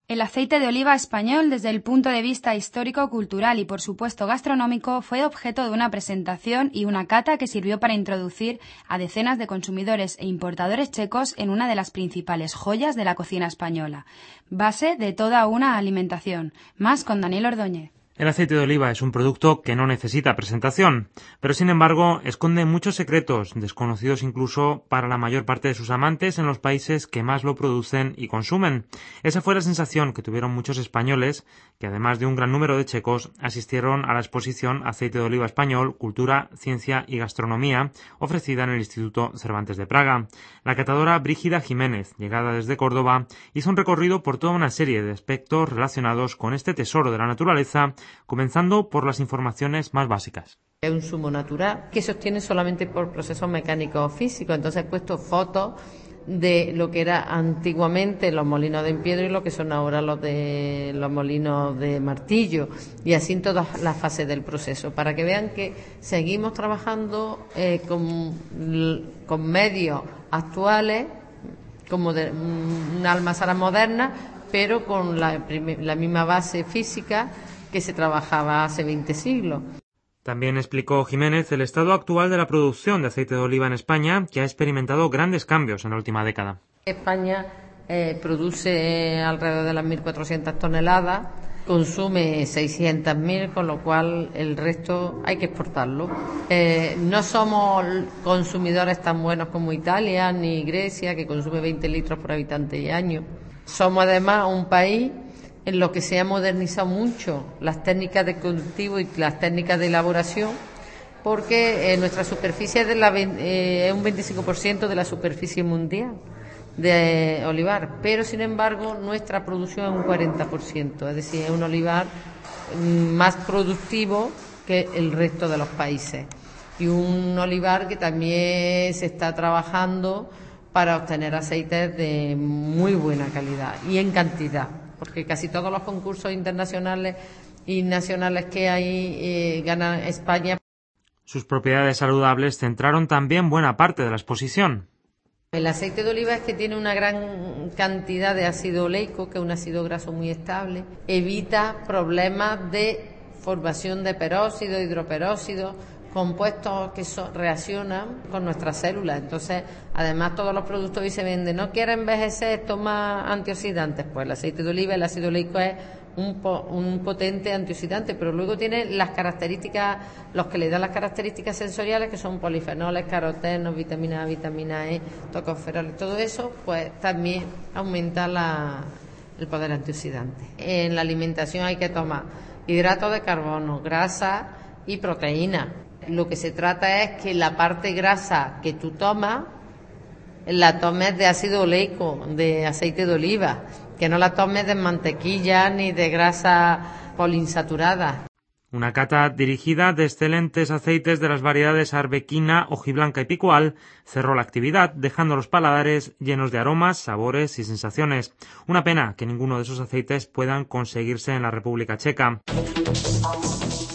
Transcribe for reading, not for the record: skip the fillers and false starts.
El aceite de oliva español, desde el punto de vista histórico, cultural y, por supuesto, gastronómico, fue objeto de una presentación y una cata que sirvió para introducir a decenas de consumidores e importadores checos en una de las principales joyas de la cocina española, base de toda una alimentación. Más con Daniel Ordóñez. El aceite de oliva es un producto que no necesita presentación, pero sin embargo esconde muchos secretos, desconocidos incluso para la mayor parte de sus amantes en los países que más lo producen y consumen. Esa fue la sensación que tuvieron muchos españoles, que además de un gran número de checos, asistieron a la exposición Aceite de oliva español, Cultura, Ciencia y Gastronomía, ofrecida en el Instituto Cervantes de Praga. La catadora Brígida Jiménez, llegada desde Córdoba, hizo un recorrido por toda una serie de aspectos relacionados con este tesoro de la naturaleza, comenzando por las informaciones más básicas. Es un zumo natural que se obtiene solamente por procesos mecánicos o físicos. Entonces he puesto fotos de lo que era antiguamente los molinos de piedra y lo que son ahora los molinos de martillo, y así en todas las fases del proceso, para que vean que seguimos trabajando con medios actuales, como de una almazara moderna, pero con la misma base física que se trabajaba hace 20 siglos. También explicó Jiménez el estado actual de la producción de aceite de oliva en España, que ha experimentado grandes cambios en la última década. España produce alrededor de las 1.400 toneladas, consume 600.000, con lo cual el resto hay que exportarlo. No somos consumidores tan buenos como Italia ni Grecia, que consume 20 litros por habitante y año. Somos además un país en lo que se ha modernizado mucho las técnicas de cultivo y las técnicas de elaboración, porque nuestra superficie es un 25% de la superficie mundial de olivar, pero sin embargo nuestra producción es un 40%, es decir, es un olivar más productivo que el resto de los países, y un olivar que también se está trabajando para obtener aceites de muy buena calidad y en cantidad, porque casi todos los concursos internacionales y nacionales que hay gana España. Sus propiedades saludables centraron también buena parte de la exposición. El aceite de oliva es que tiene una gran cantidad de ácido oleico, que es un ácido graso muy estable, evita problemas de formación de peróxido, hidroperóxido, compuestos que reaccionan con nuestras células. Entonces, además, todos los productos hoy se venden. ¿No quiere envejecer? Toma antioxidantes. Pues el aceite de oliva, el ácido oleico es un potente antioxidante, pero luego tiene las características, los que le dan las características sensoriales, que son polifenoles, carotenos, vitamina A, vitamina E, tocoferol, todo eso, pues también aumenta el poder antioxidante. En la alimentación hay que tomar hidratos de carbono, grasa y proteína. Lo que se trata es que la parte grasa que tú tomas la tomes de ácido oleico, de aceite de oliva, que no la tomes de mantequilla ni de grasa poliinsaturada. Una cata dirigida de excelentes aceites de las variedades arbequina, hojiblanca y picual cerró la actividad, dejando los paladares llenos de aromas, sabores y sensaciones. Una pena que ninguno de esos aceites puedan conseguirse en la República Checa.